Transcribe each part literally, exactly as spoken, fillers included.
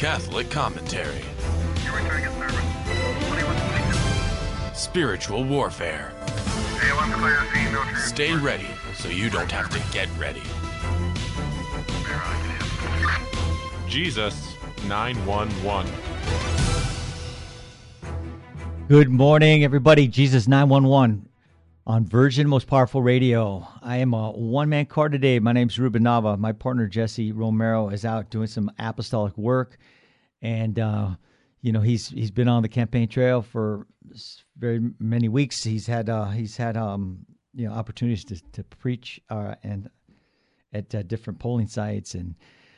Catholic commentary. Spiritual warfare. Stay ready so you don't have to get ready. Jesus nine one one. Good morning, everybody. Jesus nine one one on Virgin Most Powerful Radio. I am a one-man car today. My name's Ruben Nava. My partner, Jesse Romero, is out doing some apostolic work. And, uh, you know, he's he's been on the campaign trail for very many weeks. He's had, uh, he's had um, you know, opportunities to, to preach uh, and at uh, different polling sites and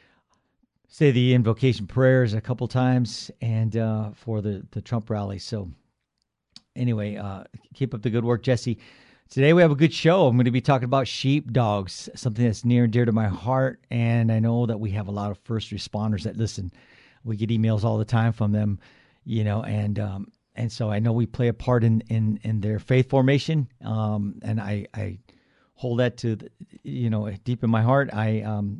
say the invocation prayers a couple times and uh, for the, the Trump rally. So anyway, uh, keep up the good work, Jesse. Today we have a good show. I'm going to be talking about sheepdogs, something that's near and dear to my heart. And I know that we have a lot of first responders that listen. We get emails all the time from them, you know, and um, and so I know we play a part in, in, in their faith formation. Um, and I, I hold that to, the, you know, deep in my heart. I, um,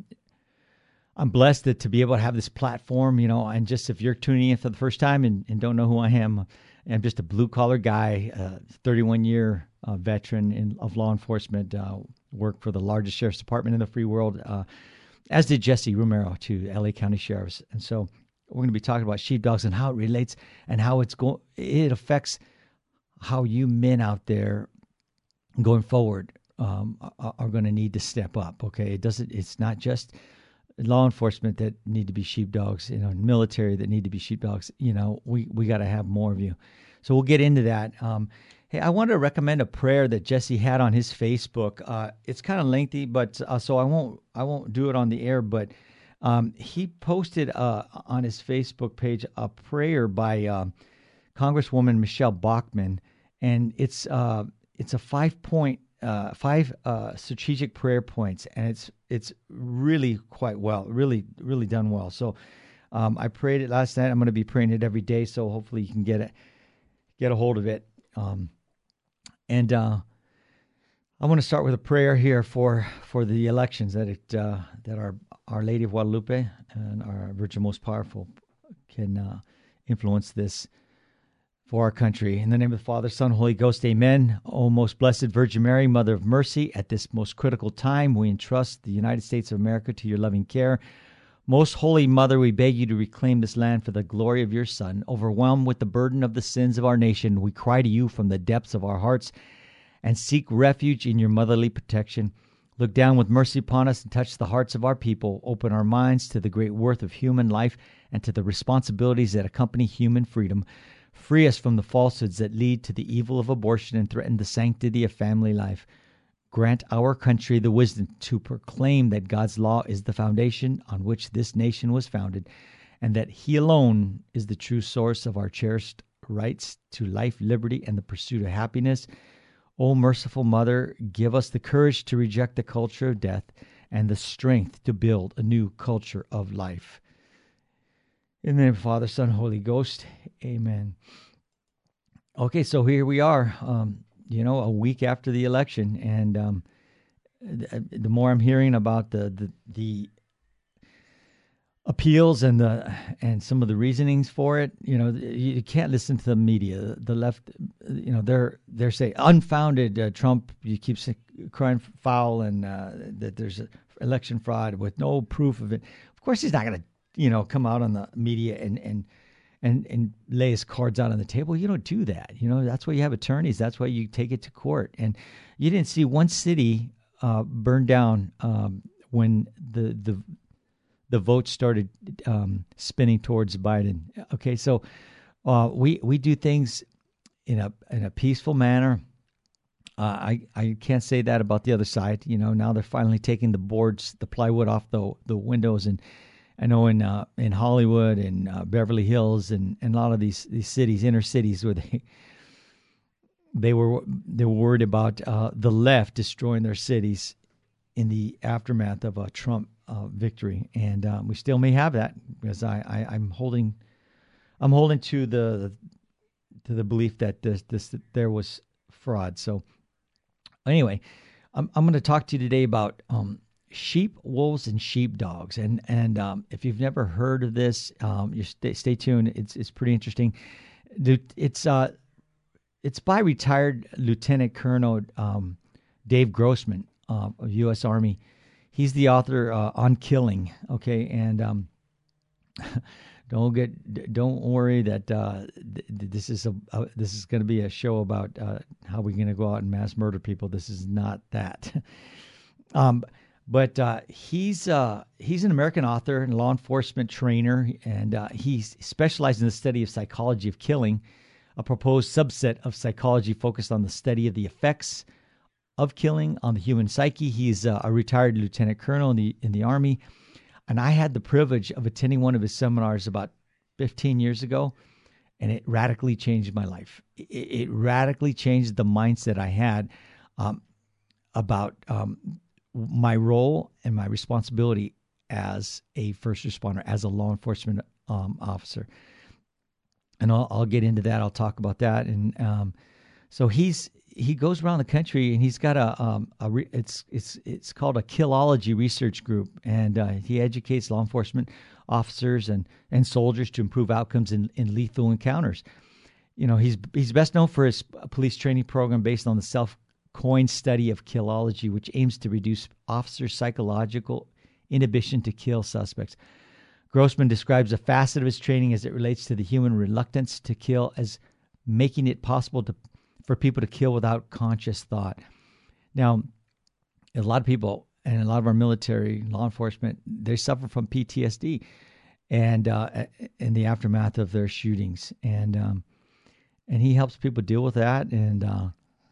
I'm blessed that, to be able to have this platform, you know, and just if you're tuning in for the first time and, and don't know who I am, I'm just a blue-collar guy, uh, thirty-one-year uh, veteran in, of law enforcement, uh, worked for the largest sheriff's department in the free world, uh, as did Jesse Romero to L A County Sheriffs. And so we're going to be talking about sheepdogs and how it relates and how it's go- it affects how you men out there going forward um, are, are going to need to step up, okay? It doesn't. It's not just law enforcement that need to be sheepdogs, you know, military that need to be sheepdogs. You know, we, we got to have more of you. So we'll get into that. Um, hey, I wanted to recommend a prayer that Jesse had on his Facebook. Uh, it's kind of lengthy, but uh, so I won't I won't do it on the air. But um, he posted uh, on his Facebook page a prayer by uh, Congresswoman Michelle Bachmann, and it's uh, it's a five point. Uh, five uh, strategic prayer points, and it's it's really quite well, really really done well. So um, I prayed it last night. I'm going to be praying it every day, so hopefully you can get it, get a hold of it. Um, and uh, I want to start with a prayer here for for the elections that it uh, that our Our Lady of Guadalupe and our Virgin Most Powerful can uh, influence this for our country. In the name of the Father, Son, Holy Ghost, amen. O most blessed Virgin Mary, Mother of Mercy, at this most critical time, we entrust the United States of America to your loving care. Most Holy Mother, we beg you to reclaim this land for the glory of your Son. Overwhelmed with the burden of the sins of our nation, we cry to you from the depths of our hearts and seek refuge in your motherly protection. Look down with mercy upon us and touch the hearts of our people. Open our minds to the great worth of human life and to the responsibilities that accompany human freedom. Free us from the falsehoods that lead to the evil of abortion and threaten the sanctity of family life. Grant our country the wisdom to proclaim that God's law is the foundation on which this nation was founded, and that He alone is the true source of our cherished rights to life, liberty, and the pursuit of happiness. O merciful Mother, give us the courage to reject the culture of death and the strength to build a new culture of life. In the name of the Father, Son, Holy Ghost, amen. Okay, so here we are, um, you know, a week after the election, and um, the, the more I'm hearing about the, the the appeals and the and some of the reasonings for it, you know, you can't listen to the media. The left, you know, they're they're saying unfounded. Uh, Trump, you keep crying foul, and uh, that there's election fraud with no proof of it. Of course, he's not going to, you know, come out on the media and, and and and lay his cards out on the table. You don't do that. You know, that's why you have attorneys. That's why you take it to court. And you didn't see one city uh, burned down um, when the the the vote started um, spinning towards Biden. Okay, so uh, we we do things in a in a peaceful manner. Uh, I I can't say that about the other side. You know, now they're finally taking the boards, the plywood off the the windows. And I know in uh, in Hollywood and uh, Beverly Hills and, and a lot of these, these cities, inner cities, where they they were they were worried about uh, the left destroying their cities in the aftermath of a Trump uh, victory, and um, we still may have that because I, I I'm holding I'm holding to the to the belief that this this that there was fraud. So anyway, I'm I'm going to talk to you today about um, sheep, wolves, and sheepdogs. And and um, if you've never heard of this, um, you stay, stay tuned. It's it's pretty interesting. It's uh, it's by retired Lieutenant Colonel um, Dave Grossman uh, of U S Army. He's the author uh, on killing. Okay, and um, don't get don't worry that uh, th- this is a uh, this is going to be a show about uh, how we're going to go out and mass murder people. This is not that. um, but uh, he's uh, he's an American author and law enforcement trainer, and uh, he specialized in the study of psychology of killing, a proposed subset of psychology focused on the study of the effects of killing on the human psyche. He's uh, a retired lieutenant colonel in the in the Army, and I had the privilege of attending one of his seminars about fifteen years ago, and it radically changed my life. It, it radically changed the mindset I had um, about um, my role and my responsibility as a first responder, as a law enforcement um, officer. And I'll, I'll get into that. I'll talk about that. And um, so he's he goes around the country, and he's got a um a re, it's it's it's called a Killology research group, and uh, he educates law enforcement officers and and soldiers to improve outcomes in, in lethal encounters. You know, he's he's best known for his police training program based on the self-coined study of Killology, which aims to reduce officers' psychological inhibition to kill suspects. Grossman describes a facet of his training as it relates to the human reluctance to kill as making it possible to for people to kill without conscious thought. Now, a lot of people and a lot of our military, law enforcement, they suffer from P T S D and uh, in the aftermath of their shootings. And um, and he helps people deal with that. And uh,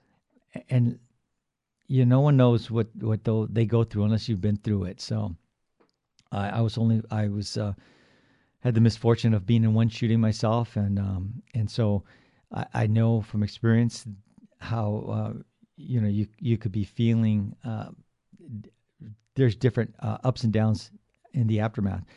and you know, no one knows what what they go through unless you've been through it. So I, I was only I was uh, had the misfortune of being in one shooting myself, and um, and so. I know from experience how uh, you know you you could be feeling. Uh, there's different uh, ups and downs in the aftermath,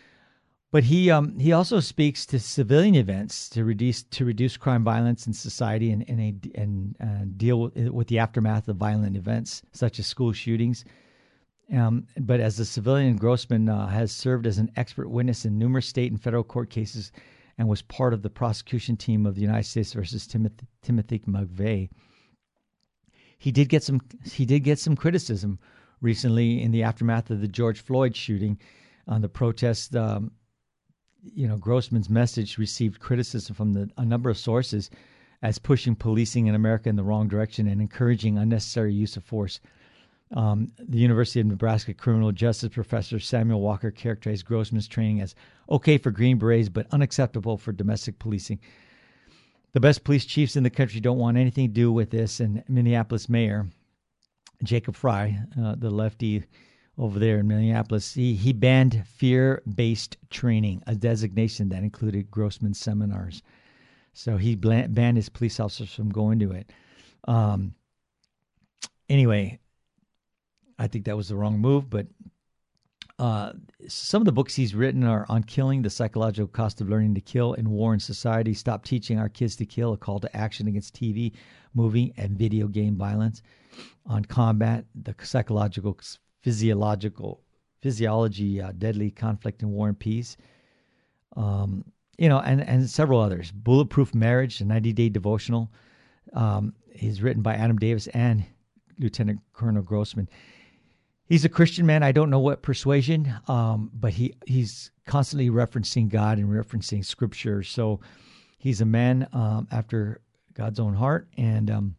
but he um, he also speaks to civilian events to reduce to reduce crime violence in society and and, a, and uh, deal with, with the aftermath of violent events such as school shootings. Um, but as a civilian, Grossman uh, has served as an expert witness in numerous state and federal court cases, and was part of the prosecution team of the United States versus Timothy, Timothy McVeigh. He did get some. He did get some criticism recently in the aftermath of the George Floyd shooting. On the protest, um, you know, Grossman's message received criticism from the, a number of sources as pushing policing in America in the wrong direction and encouraging unnecessary use of force. Um, the University of Nebraska criminal justice professor Samuel Walker characterized Grossman's training as okay for Green Berets, but unacceptable for domestic policing. The best police chiefs in the country don't want anything to do with this, and Minneapolis Mayor Jacob Frey, uh, the lefty over there in Minneapolis, he, he banned fear-based training, a designation that included Grossman's seminars. So he banned his police officers from going to it. Um, anyway, I think that was the wrong move, but uh, some of the books he's written are on killing, the psychological cost of learning to kill in war and society, Stop Teaching Our Kids to Kill, a call to action against T V, movie, and video game violence, on combat, the psychological, physiological, physiology, uh, deadly conflict in war and peace, um, you know, and, and several others. Bulletproof Marriage, a ninety-day devotional, um, is written by Adam Davis and Lieutenant Colonel Grossman. He's a Christian man. I don't know what persuasion, um, but he, he's constantly referencing God and referencing Scripture. So he's a man um, after God's own heart. And um,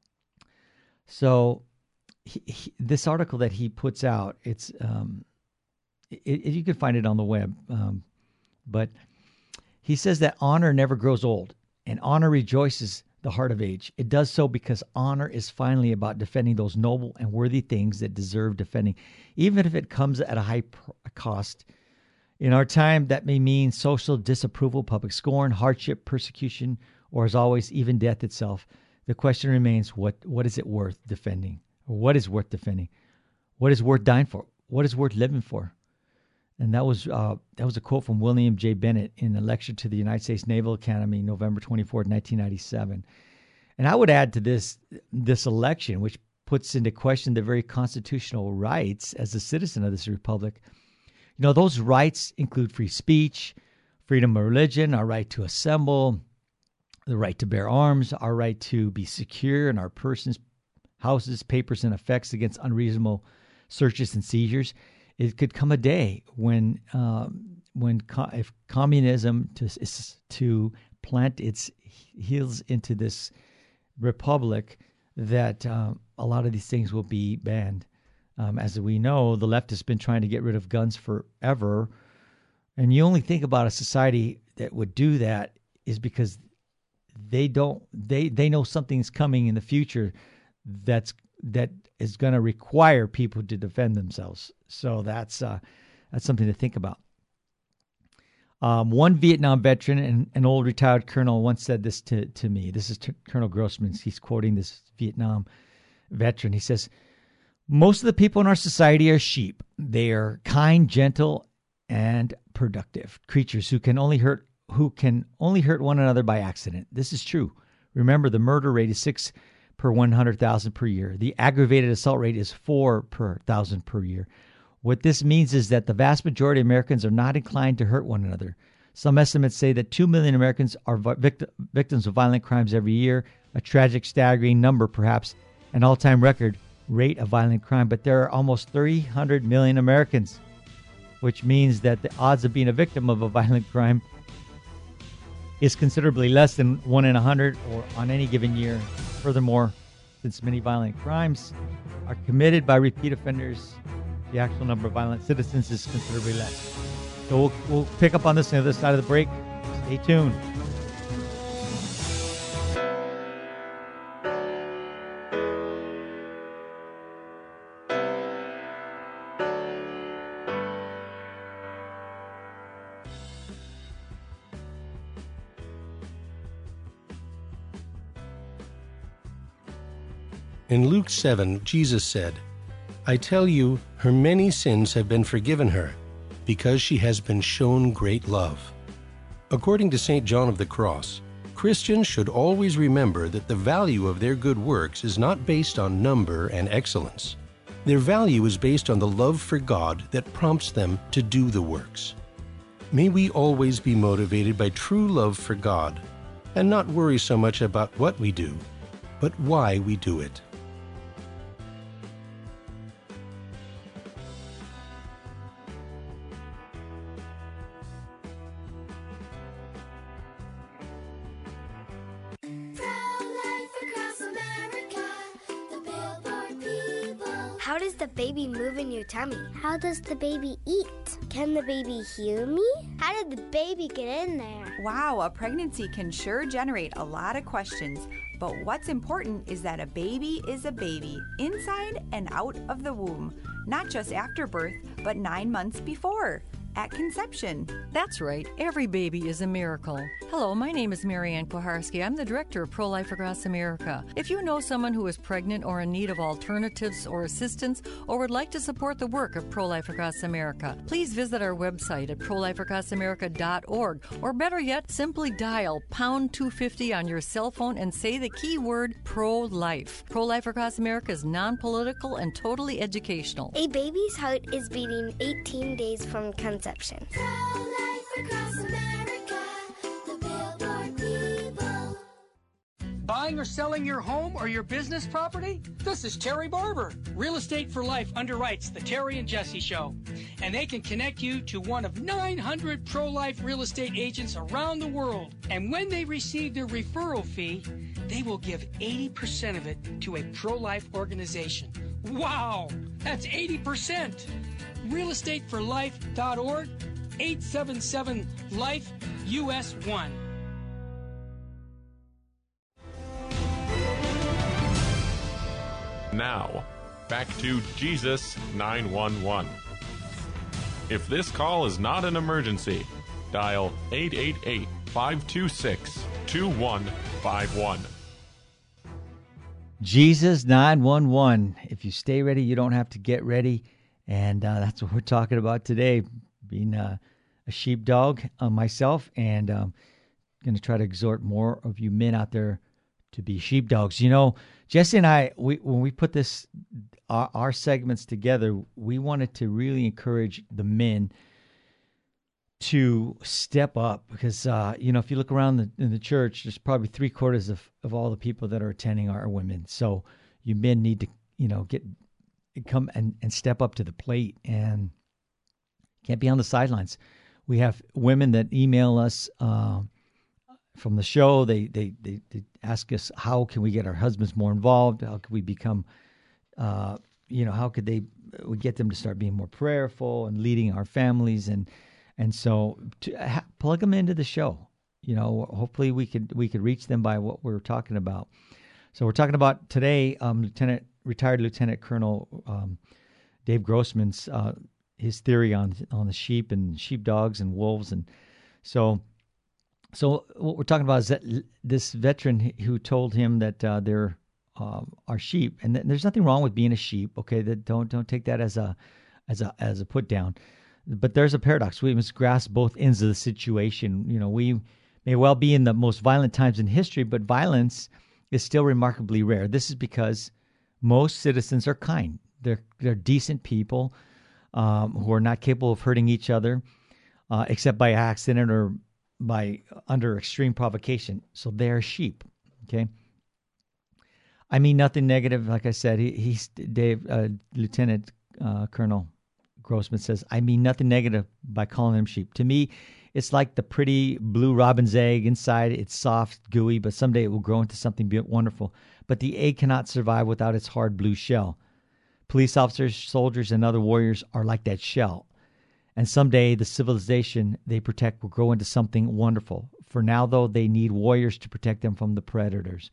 so he, he, this article that he puts out, it's um, it, it, you can find it on the web. Um, but he says that honor never grows old, and honor rejoices the heart of age. It does so because honor is finally about defending those noble and worthy things that deserve defending, even if it comes at a high pr- cost. In our time, that may mean social disapproval, public scorn, hardship, persecution, or as always, even death itself. The question remains, what what is it worth defending? Or what is worth defending? What is worth dying for? What is worth living for? And that was uh, that was a quote from William J. Bennett in a lecture to the United States Naval Academy, November twenty-fourth, nineteen ninety-seven. And I would add to this this election, which puts into question the very constitutional rights as a citizen of this republic. You know, those rights include free speech, freedom of religion, our right to assemble, the right to bear arms, our right to be secure in our persons, houses, papers, and effects against unreasonable searches and seizures. It could come a day when, um, when co- if communism to, is to plant its heels into this republic, that um, a lot of these things will be banned. Um, as we know, the left has been trying to get rid of guns forever. And you only think about a society that would do that is because they don't they they know something's coming in the future that's that is going to require people to defend themselves. So that's uh, that's something to think about. Um, one Vietnam veteran and an old retired colonel once said this to, to me. This is t- Colonel Grossman. He's quoting this Vietnam veteran. He says, "Most of the people in our society are sheep. They are kind, gentle, and productive creatures who can only hurt who can only hurt one another by accident. This is true. Remember, the murder rate is six per one hundred thousand per year. The aggravated assault rate is four per thousand per year. What this means is that the vast majority of Americans are not inclined to hurt one another. Some estimates say that two million Americans are vict- victims of violent crimes every year, a tragic, staggering number, perhaps an all-time record rate of violent crime. But there are almost three hundred million Americans, which means that the odds of being a victim of a violent crime is considerably less than one in a hundred or on any given year. Furthermore, since many violent crimes are committed by repeat offenders, the actual number of violent citizens is considerably less. So we'll, we'll pick up on this on the other side of the break. Stay tuned. In Luke seven, Jesus said, "I tell you, her many sins have been forgiven her, because she has been shown great love." According to Saint John of the Cross, Christians should always remember that the value of their good works is not based on number and excellence. Their value is based on the love for God that prompts them to do the works. May we always be motivated by true love for God, and not worry so much about what we do, but why we do it. How does the baby move in your tummy? How does the baby eat? Can the baby hear me? How did the baby get in there? Wow, a pregnancy can sure generate a lot of questions. But what's important is that a baby is a baby, inside and out of the womb. Not just after birth, but nine months before, at conception. That's right. Every baby is a miracle. Hello, my name is Marianne Kuharski. I'm the director of Pro-Life Across America. If you know someone who is pregnant or in need of alternatives or assistance or would like to support the work of Pro-Life Across America, please visit our website at pro life across america dot org, or better yet, simply dial pound two fifty on your cell phone and say the keyword pro-life. Pro-Life Across America is non-political and totally educational. A baby's heart is beating eighteen days from conception. Pro-life across America, the Billboard people. Buying or selling your home or your business property? This is Terry Barber. Real Estate for Life underwrites the Terry and Jesse Show, and they can connect you to one of nine hundred pro-life real estate agents around the world. And when they receive their referral fee, they will give eighty percent of it to a pro-life organization. Wow, that's eighty percent. real estate for life dot org, eight seven seven life U S one. Now, back to Jesus nine one one. If this call is not an emergency, dial eight eight eight, five two six, two one five one. Jesus nine one one. If you stay ready, you don't have to get ready. And uh, that's what we're talking about today, being uh, a sheepdog uh, myself, and um, going to try to exhort more of you men out there to be sheepdogs. You know, Jesse and I, we when we put this our, our segments together, we wanted to really encourage the men to step up because, uh, you know, if you look around the, in the church, there's probably three quarters of, of all the people that are attending are women. So you men need to, you know, get come and, and step up to the plate and can't be on the sidelines. We have women that email us uh, from the show. They, they, they, they ask us, how can we get our husbands more involved? How can we become, uh, you know, how could they, we get them to start being more prayerful and leading our families and, And so to ha- plug them into the show, you know, hopefully we could we could reach them by what we're talking about. So we're talking about today, um, Lieutenant retired Lieutenant Colonel um, Dave Grossman's uh, his theory on on the sheep and sheepdogs and wolves, and so so what we're talking about is that this veteran who told him that uh, they're uh, are sheep, and th- there's nothing wrong with being a sheep. Okay, that don't don't take that as a as a as a put down. But there's a paradox. We must grasp both ends of the situation. You know, we may well be in the most violent times in history, but violence is still remarkably rare. This is because most citizens are kind. They're they're decent people um, who are not capable of hurting each other, uh, except by accident or by under extreme provocation. So they're sheep. Okay. I mean nothing negative. Like I said, he, he's Dave, uh, Lieutenant uh, Colonel Grossman says, I mean nothing negative by calling them sheep. To me, it's like the pretty blue robin's egg. Inside, it's soft, gooey, but someday it will grow into something wonderful. But the egg cannot survive without its hard blue shell. Police officers, soldiers, and other warriors are like that shell. And someday the civilization they protect will grow into something wonderful. For now, though, they need warriors to protect them from the predators.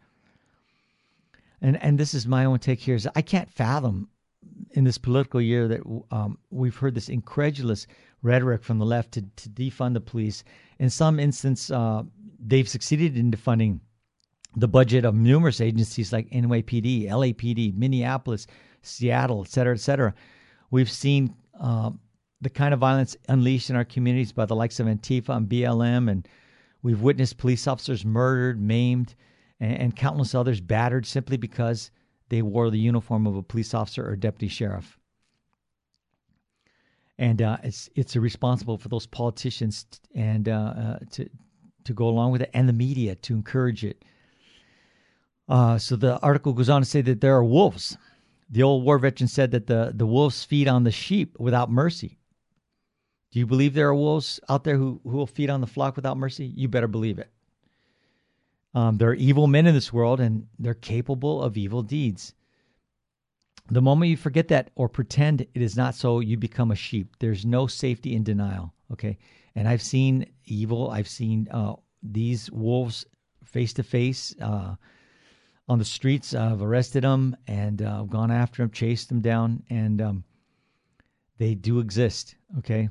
And and this is my own take here. Is I can't fathom in this political year that um, we've heard this incredulous rhetoric from the left to, to defund the police. In some instance, uh, they've succeeded in defunding the budget of numerous agencies like N Y P D, L A P D, Minneapolis, Seattle, et cetera, et cetera. We've seen uh, the kind of violence unleashed in our communities by the likes of Antifa and B L M, and we've witnessed police officers murdered, maimed, and, and countless others battered simply because they wore the uniform of a police officer or deputy sheriff. And uh, it's it's irresponsible for those politicians t- and uh, uh, to to go along with it, and the media to encourage it. Uh, so the article goes on to say that there are wolves. The old war veteran said that the, the wolves feed on the sheep without mercy. Do you believe there are wolves out there who, who will feed on the flock without mercy? You better believe it. Um, there are evil men in this world, and they're capable of evil deeds. The moment you forget that or pretend it is not so, you become a sheep. There's no safety in denial, okay? And I've seen evil. I've seen uh, these wolves face-to-face uh, on the streets. I've arrested them and uh, gone after them, chased them down, and um, they do exist, okay?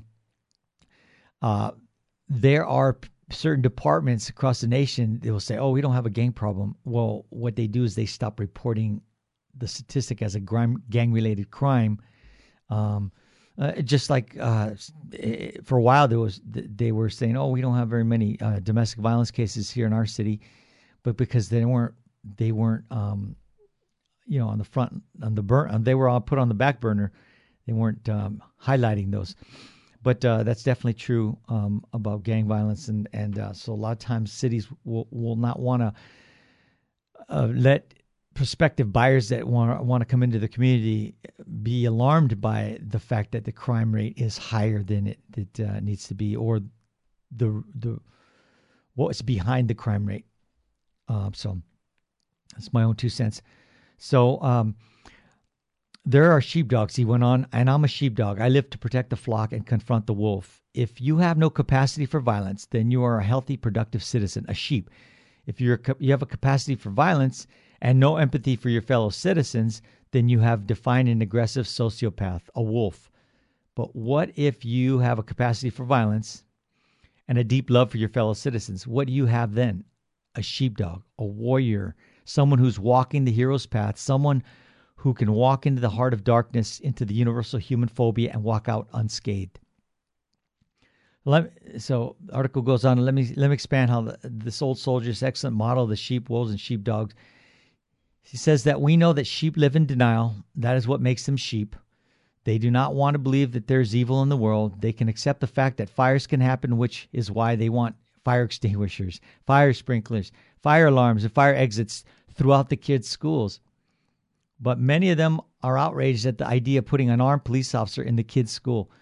Uh, there are certain departments across the nation, they will say, oh, we don't have a gang problem. Well, what they do is they stop reporting the statistic as a gang-related crime. Um, uh, just like uh, for a while, there was they were saying, oh, we don't have very many uh, domestic violence cases here in our city, but because they weren't, they weren't, um, you know, on the front, on the burn, they were all put on the back burner. They weren't um, highlighting those. But uh, that's definitely true um, about gang violence, and and uh, so a lot of times cities will, will not want to uh, let prospective buyers that want want to come into the community be alarmed by the fact that the crime rate is higher than it, it uh, needs to be, or the the what's behind the crime rate. Uh, so that's my own two cents. So. Um, There are sheepdogs, he went on, and I'm a sheepdog. I live to protect the flock and confront the wolf. If you have no capacity for violence, then you are a healthy, productive citizen, a sheep. If you're you have a capacity for violence and no empathy for your fellow citizens, then you have defined an aggressive sociopath, a wolf. But what if you have a capacity for violence and a deep love for your fellow citizens? What do you have then? A sheepdog, a warrior, someone who's walking the hero's path, someone who can walk into the heart of darkness, into the universal human phobia, and walk out unscathed. Let, so the article goes on. Let me let me expand how the, this old soldier's excellent model of the sheep, wolves, and sheepdogs. He says that we know that sheep live in denial. That is what makes them sheep. They do not want to believe that there's evil in the world. They can accept the fact that fires can happen, which is why they want fire extinguishers, fire sprinklers, fire alarms, and fire exits throughout the kids' schools. But many of them are outraged at the idea of putting an armed police officer in the kids' school.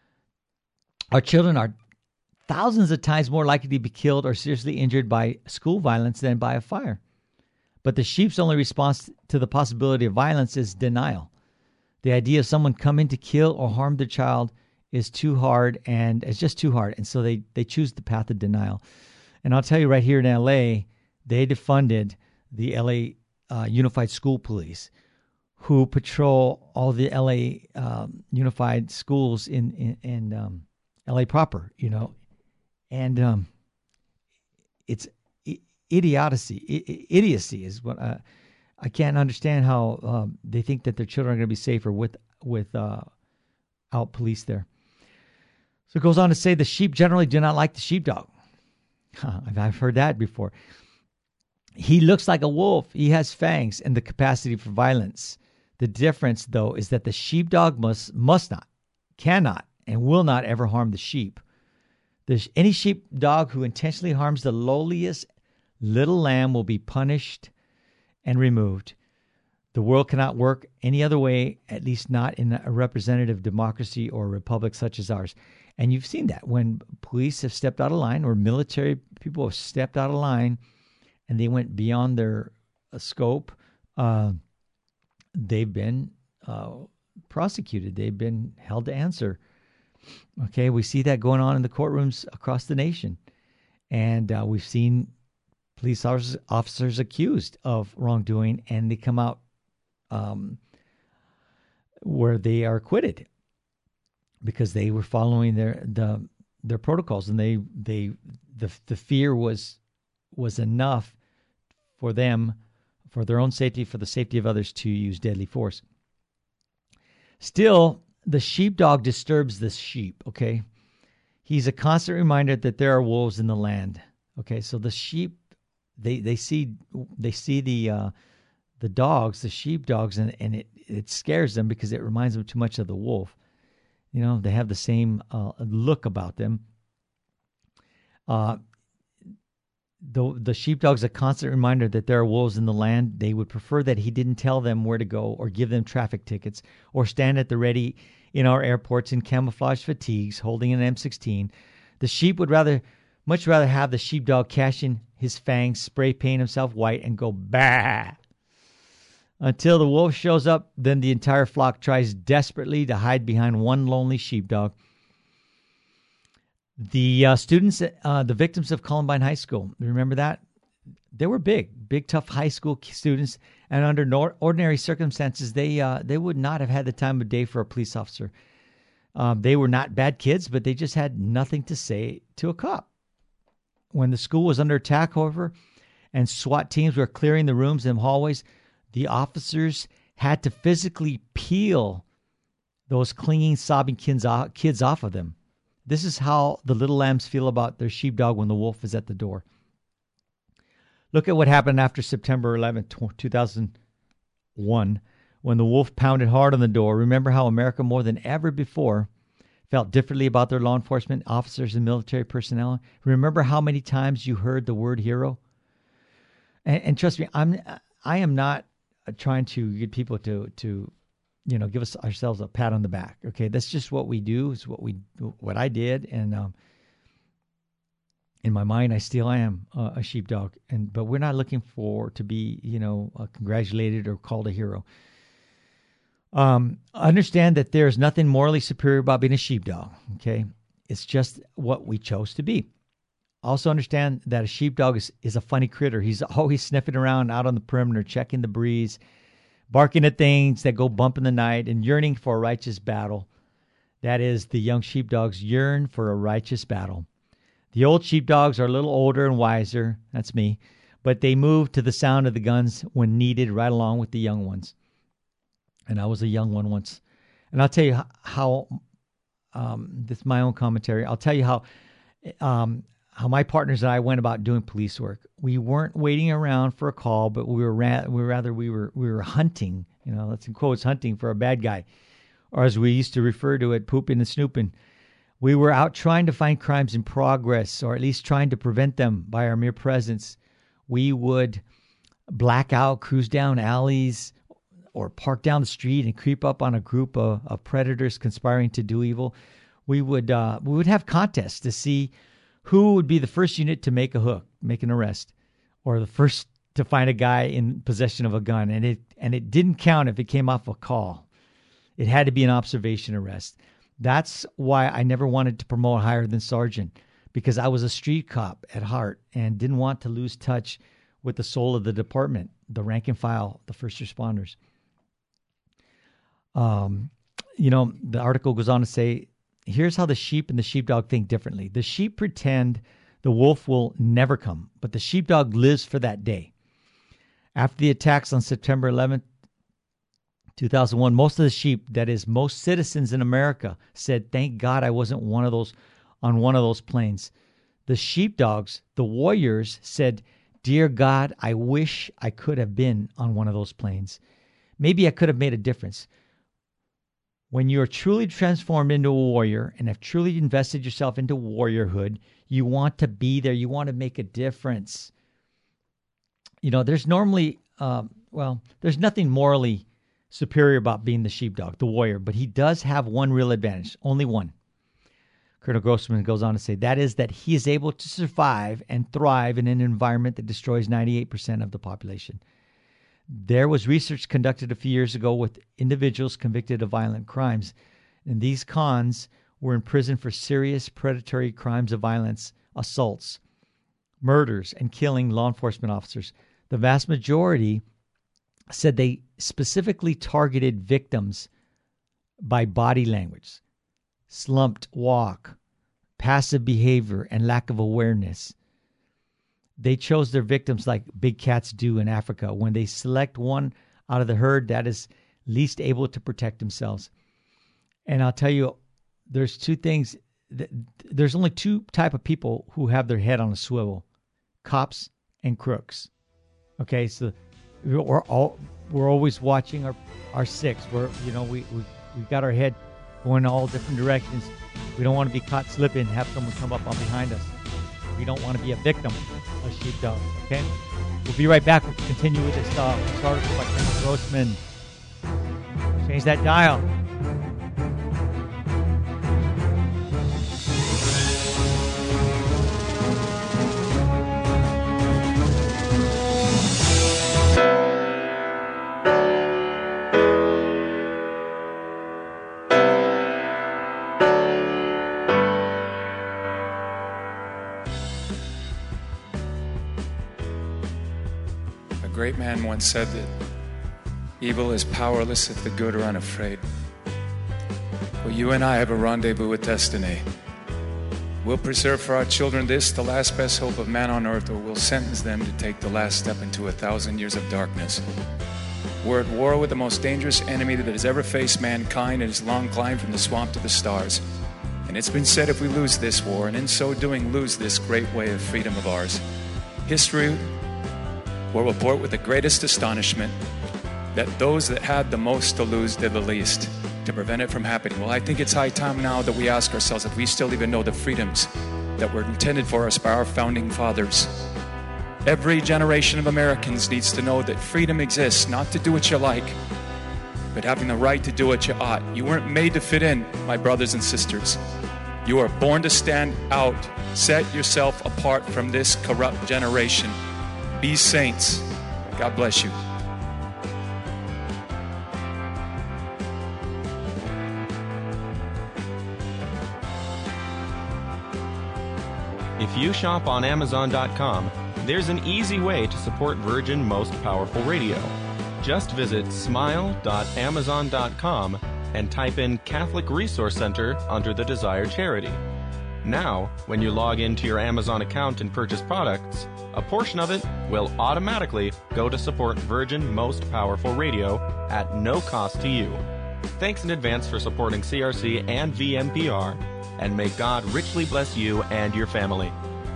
Our children are thousands of times more likely to be killed or seriously injured by school violence than by a fire. But the sheep's only response to the possibility of violence is denial. The idea of someone coming to kill or harm their child is too hard, and it's just too hard. And so they, they choose the path of denial. And I'll tell you right here in L A, they defunded the L A uh, Unified School Police, who patrol all the L A um, Unified Schools in, in, in um, L A proper, you know. And um, it's idiocy. I- idiocy is what uh, I can't understand how um, they think that their children are going to be safer with with uh, out police there. So it goes on to say the sheep generally do not like the sheepdog. I've, I've heard that before. He looks like a wolf. He has fangs and the capacity for violence. The difference, though, is that the sheepdog must must not, cannot, and will not ever harm the sheep. The, any sheepdog who intentionally harms the lowliest little lamb will be punished and removed. The world cannot work any other way, at least not in a representative democracy or a republic such as ours. And you've seen that when police have stepped out of line or military people have stepped out of line and they went beyond their uh, scope, uh, they've been uh, prosecuted. They've been held to answer. Okay, we see that going on in the courtrooms across the nation. And uh, we've seen police officers, officers accused of wrongdoing, and they come out um, where they are acquitted because they were following their the their protocols, and they they the the fear was was enough for them, for their own safety, for the safety of others, to use deadly force. Still, the sheepdog disturbs the sheep. Okay, he's a constant reminder that there are wolves in the land. Okay, so the sheep. They they see they see the uh, the dogs, the sheepdogs, and and it, it scares them because it reminds them too much of the wolf. You know, they have the same uh, look about them. Uh, the the sheepdog's a constant reminder that there are wolves in the land. They would prefer that he didn't tell them where to go or give them traffic tickets or stand at the ready in our airports in camouflage fatigues holding an M sixteen. The sheep would rather. Much rather have the sheepdog cash in his fangs, spray paint himself white, and go bah. Until the wolf shows up, then the entire flock tries desperately to hide behind one lonely sheepdog. The uh, students, uh, the victims of Columbine High School, remember that? They were big, big, tough high school students, and under no- ordinary circumstances, they uh, they would not have had the time of day for a police officer. Um, they were not bad kids, but they just had nothing to say to a cop. When the school was under attack, however, and SWAT teams were clearing the rooms and hallways, the officers had to physically peel those clinging, sobbing kids off of them. This is how the little lambs feel about their sheepdog when the wolf is at the door. Look at what happened after September eleventh, two thousand one, when the wolf pounded hard on the door. Remember how America, more than ever before, felt differently about their law enforcement officers and military personnel. Remember how many times you heard the word hero? And, and trust me, I'm I am not trying to get people to to you know give us ourselves a pat on the back. Okay, that's just what we do. It's what we what I did, and um, in my mind, I still am uh, a sheepdog. And but we're not looking for to be you know uh, congratulated or called a hero. Um, understand that there's nothing morally superior about being a sheepdog, okay? It's just what we chose to be. Also understand that a sheepdog is, is a funny critter. He's always sniffing around out on the perimeter, checking the breeze, barking at things that go bump in the night, and yearning for a righteous battle. That is, the young sheepdogs yearn for a righteous battle. The old sheepdogs are a little older and wiser, that's me, but they move to the sound of the guns when needed right along with the young ones. And I was a young one once. And I'll tell you how um, this is my own commentary. I'll tell you how um, how my partners and I went about doing police work. We weren't waiting around for a call, but we were, ra- we were rather we were we were hunting. You know, that's in quotes, hunting for a bad guy, or as we used to refer to it, pooping and snooping. We were out trying to find crimes in progress, or at least trying to prevent them by our mere presence. We would black out, cruise down alleys, or park down the street and creep up on a group of, of predators conspiring to do evil. We would uh, we would have contests to see who would be the first unit to make a hook, make an arrest, or the first to find a guy in possession of a gun. And it and it didn't count if it came off a call. It had to be an observation arrest. That's why I never wanted to promote higher than sergeant, because I was a street cop at heart and didn't want to lose touch with the soul of the department, the rank and file, the first responders. Um, you know, the article goes on to say, here's how the sheep and the sheepdog think differently. The sheep pretend the wolf will never come, but the sheepdog lives for that day. After the attacks on September eleventh, two thousand one, most of the sheep, that is, most citizens in America, said, thank God I wasn't one of those on one of those planes. The sheepdogs, the warriors, said, dear God, I wish I could have been on one of those planes. Maybe I could have made a difference. When you are truly transformed into a warrior and have truly invested yourself into warriorhood, you want to be there. You want to make a difference. You know, there's normally, um, well, there's nothing morally superior about being the sheepdog, the warrior, but he does have one real advantage, only one. Colonel Grossman goes on to say, that is that he is able to survive and thrive in an environment that destroys ninety-eight percent of the population. There was research conducted a few years ago with individuals convicted of violent crimes, and these cons were in prison for serious predatory crimes of violence, assaults, murders, and killing law enforcement officers. The vast majority said they specifically targeted victims by body language, slumped walk, passive behavior, and lack of awareness. They chose their victims like big cats do in Africa. When they select one out of the herd that is least able to protect themselves. And I'll tell you, there's two things. There's only two type of people who have their head on a swivel: cops and crooks. Okay, so we're all we're always watching our our six. We're you know we we we got our head going in all different directions. We don't want to be caught slipping and have someone come up on behind us. We don't want to be a victim of sheepdog. Okay, we'll be right back. We'll continue with this, uh, this article by Colonel Grossman. Change that dial. A great man once said that evil is powerless if the good are unafraid. Well, you and I have a rendezvous with destiny. We'll preserve for our children this, the last best hope of man on earth, or we'll sentence them to take the last step into a thousand years of darkness. We're at war with the most dangerous enemy that has ever faced mankind in his long climb from the swamp to the stars. And it's been said if we lose this war, and in so doing lose this great way of freedom of ours, history will report with the greatest astonishment that those that had the most to lose did the least to prevent it from happening. Well, I think it's high time now that we ask ourselves if we still even know the freedoms that were intended for us by our founding fathers. Every generation of Americans needs to know that freedom exists, not to do what you like, but having the right to do what you ought. You weren't made to fit in, my brothers and sisters. You are born to stand out. Set yourself apart from this corrupt generation. Be saints. God bless you. If you shop on Amazon dot com, there's an easy way to support Virgin Most Powerful Radio. Just visit smile dot amazon dot com and type in Catholic Resource Center under the desired charity. Now, when you log into your Amazon account and purchase products, a portion of it will automatically go to support Virgin Most Powerful Radio at no cost to you. Thanks in advance for supporting C R C and V M P R, and may God richly bless you and your family.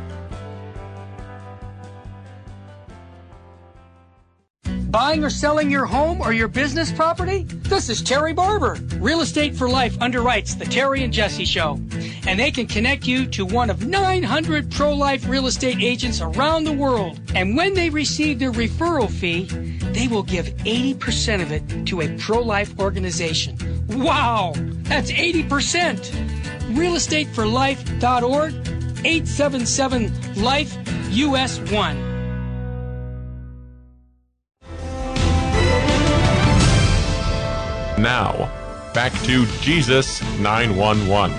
Buying or selling your home or your business property? This is Terry Barber. Real Estate for Life underwrites the Terry and Jesse Show. And they can connect you to one of nine hundred pro-life real estate agents around the world. And when they receive their referral fee, they will give eighty percent of it to a pro-life organization. Wow! That's eighty percent! real estate for life dot org, eight seven seven life U S one. Now, back to Jesus nine one one.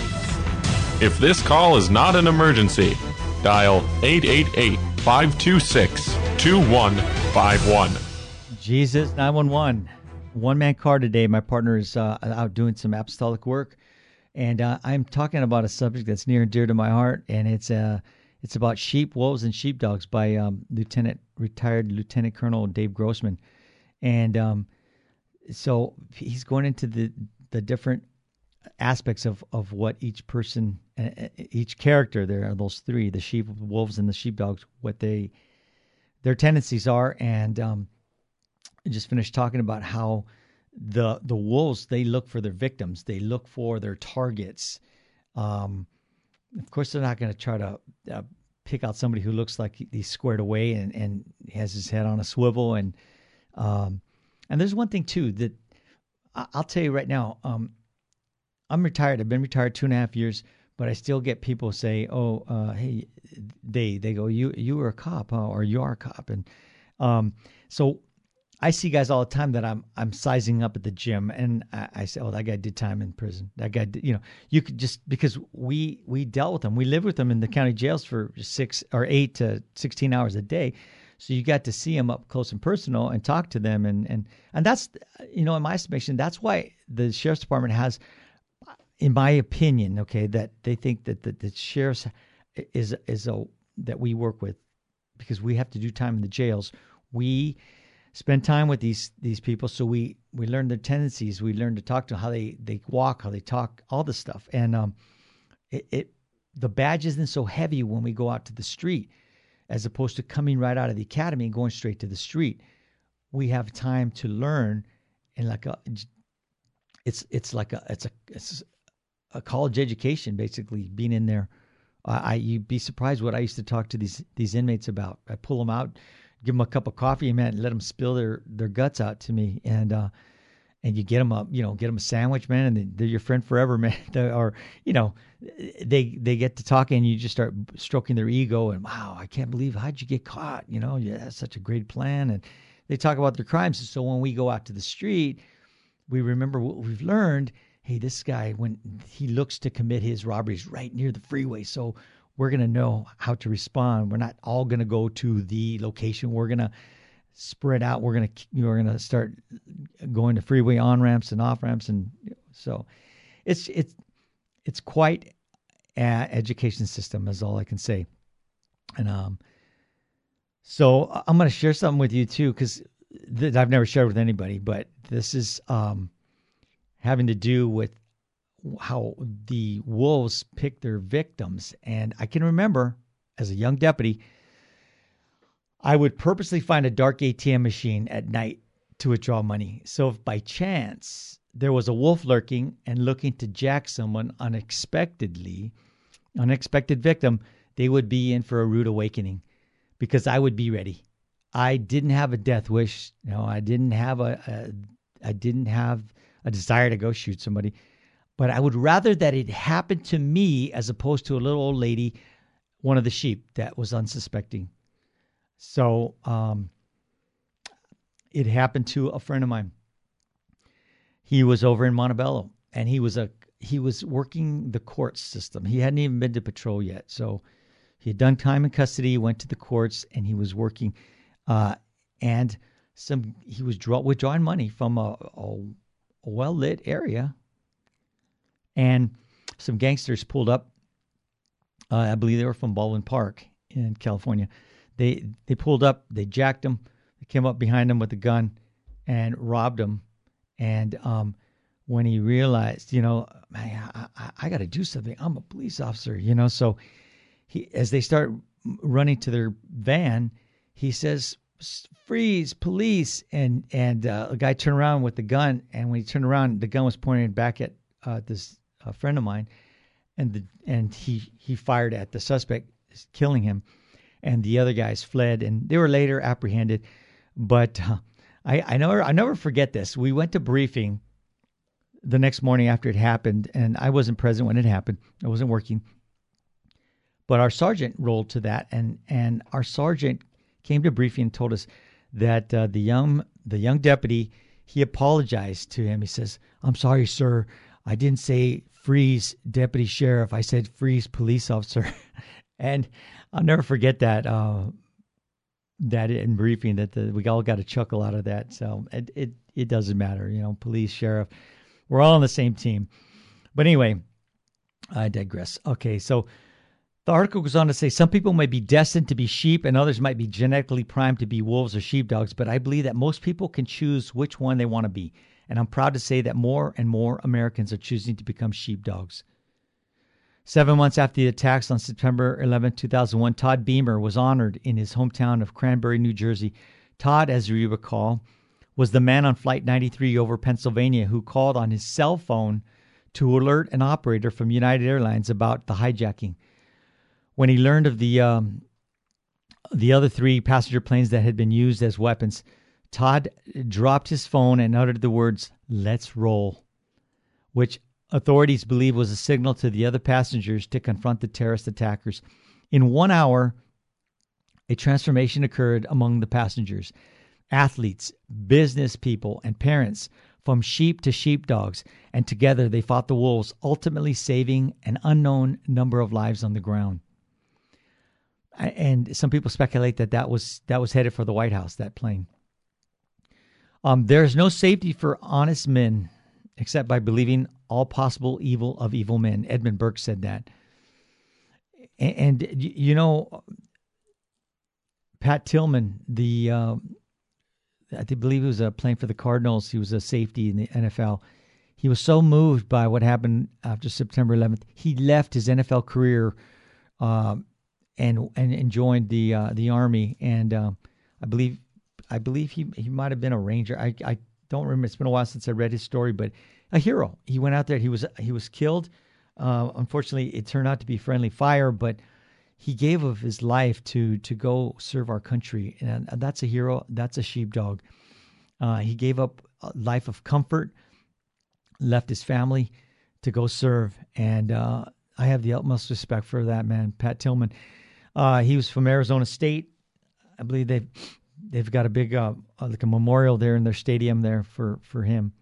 If this call is not an emergency, dial eight eight eight, five two six, two one five one. Jesus nine one one. One-man car today. My partner is uh, out doing some apostolic work, and uh, I'm talking about a subject that's near and dear to my heart, and it's uh, it's about sheep, wolves, and sheepdogs by um, Lieutenant retired Lieutenant Colonel Dave Grossman, and um, so he's going into the the different aspects of, of what each person, uh, each character, there are those three, the sheep, the wolves, and the sheepdogs, what they their tendencies are, and um, I just finished talking about how the the wolves, they look for their victims, they look for their targets. Um, of course, they're not going to try to uh, pick out somebody who looks like he's squared away and, and has his head on a swivel. And um, and there's one thing too that I'll tell you right now. Um, I'm retired. I've been retired two and a half years, but I still get people say, "Oh, uh, hey, they they go, you you were a cop, huh? Or you are a cop," and um, so. I see guys all the time that I'm I'm sizing up at the gym, and I, I say, "Oh, that guy did time in prison. That guy, did, you know, you could just because we we dealt with them, we lived with them in the county jails for six or eight to sixteen hours a day, so you got to see them up close and personal and talk to them, and and and that's, you know, in my estimation, that's why the sheriff's department has, in my opinion, okay, that they think that the, the sheriff's is is a that we work with because we have to do time in the jails. We spend time with these these people, so we we learn their tendencies. We learn to talk to them, how they they walk, how they talk, all this stuff. And um, it, it the badge isn't so heavy when we go out to the street, as opposed to coming right out of the academy and going straight to the street. We have time to learn, and like a it's it's like a it's a it's a college education basically. Being in there, I, I you'd be surprised what I used to talk to these these inmates about. I pull them out, give them a cup of coffee, and man, let them spill their, their guts out to me, and uh, and you get them a you know get them a sandwich, man, and they're your friend forever, man. Or you know, they they get to talking, and you just start stroking their ego, and wow, I can't believe how'd you get caught? You know, yeah, that's such a great plan, and they talk about their crimes. So when we go out to the street, we remember what we've learned. Hey, this guy, when he looks to commit his robberies right near the freeway, so we're going to know how to respond. We're not all going to go to the location. We're going to spread out. We're going to we're going to start going to freeway on ramps and off ramps, and so it's it's it's quite an education system, is all I can say. And um, so I'm going to share something with you too, because th- I've never shared with anybody, but this is um, having to do with how the wolves pick their victims. And I can remember as a young deputy, I would purposely find a dark A T M machine at night to withdraw money. So if by chance there was a wolf lurking and looking to jack someone unexpectedly, unexpected victim, they would be in for a rude awakening because I would be ready. I didn't have a death wish. No, I didn't have a, a I didn't have a desire to go shoot somebody. But I would rather that it happened to me as opposed to a little old lady, one of the sheep that was unsuspecting. So um, it happened to a friend of mine. He was over in Montebello, and he was a he was working the court system. He hadn't even been to patrol yet, so he had done time in custody, went to the courts, and he was working. Uh, and some he was draw, withdrawing money from a, a, a well lit area. And some gangsters pulled up. Uh, I believe they were from Baldwin Park in California. They they pulled up. They jacked him. They came up behind him with a gun and robbed him. And um, when he realized, you know, man, I, I, I got to do something. I'm a police officer, you know. So he, as they start running to their van, he says, "Freeze, police!" And and uh, a guy turned around with the gun, and when he turned around, the gun was pointed back at uh, this uh, friend of mine, and the and he he fired at the suspect, killing him, and the other guys fled, and they were later apprehended. But uh, I I never I never forget this. We went to briefing the next morning after it happened, and I wasn't present when it happened. I wasn't working. But our sergeant rolled to that, and, and our sergeant came to briefing and told us that uh, the young the young deputy, he apologized to him. He says, "I'm sorry, sir. I didn't say freeze deputy sheriff. I said freeze police officer." And I'll never forget that uh, that in briefing, that the, we all got a chuckle out of that. So it, it it doesn't matter, you know, police, sheriff. We're all on the same team. But anyway, I digress. Okay, so the article goes on to say some people may be destined to be sheep and others might be genetically primed to be wolves or sheepdogs, but I believe that most people can choose which one they want to be. And I'm proud to say that more and more Americans are choosing to become sheepdogs. Seven months after the attacks on September eleventh, two thousand one, Todd Beamer was honored in his hometown of Cranbury, New Jersey. Todd, as you recall, was the man on Flight ninety-three over Pennsylvania who called on his cell phone to alert an operator from United Airlines about the hijacking. When he learned of the um, the other three passenger planes that had been used as weapons, Todd dropped his phone and uttered the words, "Let's roll," which authorities believe was a signal to the other passengers to confront the terrorist attackers. In one hour, a transformation occurred among the passengers. Athletes, business people, and parents, from sheep to sheepdogs, and together they fought the wolves, ultimately saving an unknown number of lives on the ground. And some people speculate that that was that was headed for the White House, that plane. Um, there is no safety for honest men except by believing all possible evil of evil men. Edmund Burke said that. And, and you know, Pat Tillman, the uh, I believe he was uh, playing for the Cardinals. He was a safety in the N F L. He was so moved by what happened after September eleventh, he left his N F L career uh, and and joined the uh, the Army. And uh, I believe I believe he he might have been a Ranger. I I don't remember. It's been a while since I read his story, but a hero. He went out there. He was he was killed. Uh, unfortunately, it turned out to be friendly fire, but he gave of his life to to go serve our country, and that's a hero. That's a sheepdog. Uh, he gave up a life of comfort, left his family to go serve, and uh, I have the utmost respect for that man, Pat Tillman. Uh, he was from Arizona State. I believe they've they've got a big uh, like a memorial there in their stadium there for for him.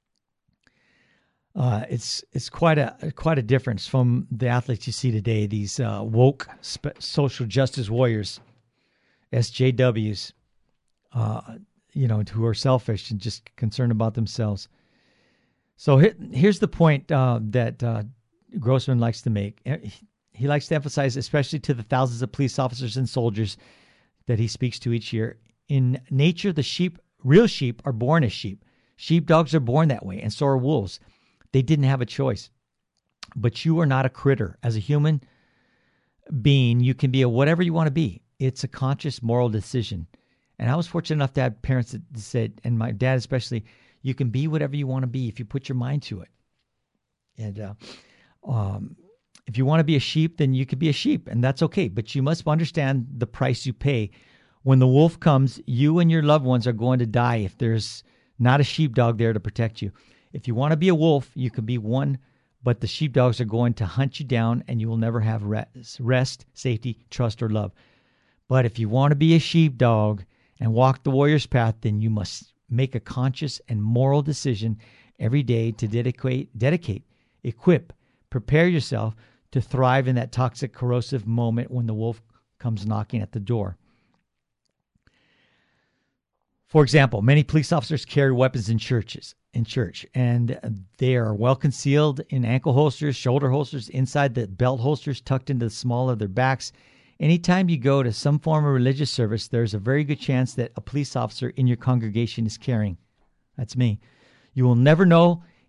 Uh, it's it's quite a quite a difference from the athletes you see today. These uh, woke spe- social justice warriors, S J Ws, uh, you know, who are selfish and just concerned about themselves. So here, here's the point uh, that uh, Grossman likes to make. He likes to emphasize, especially to the thousands of police officers and soldiers that he speaks to each year. In nature, the sheep, real sheep, are born as sheep. Sheepdogs are born that way, and so are wolves. They didn't have a choice. But you are not a critter. As a human being, you can be a whatever you want to be. It's a conscious moral decision. And I was fortunate enough to have parents that said, and my dad especially, you can be whatever you want to be if you put your mind to it. And uh, um, if you want to be a sheep, then you can be a sheep, and that's okay. But you must understand the price you pay. When the wolf comes, you and your loved ones are going to die if there's not a sheepdog there to protect you. If you want to be a wolf, you can be one, but the sheepdogs are going to hunt you down, and you will never have rest, rest, safety, trust, or love. But if you want to be a sheepdog and walk the warrior's path, then you must make a conscious and moral decision every day to dedicate, dedicate, equip, prepare yourself to thrive in that toxic, corrosive moment when the wolf comes knocking at the door. For example, many police officers carry weapons in churches, in church, and they are well concealed in ankle holsters, shoulder holsters, inside the belt holsters, tucked into the small of their backs. Anytime you go to some form of religious service, there's a very good chance that a police officer in your congregation is carrying. That's me. You will never know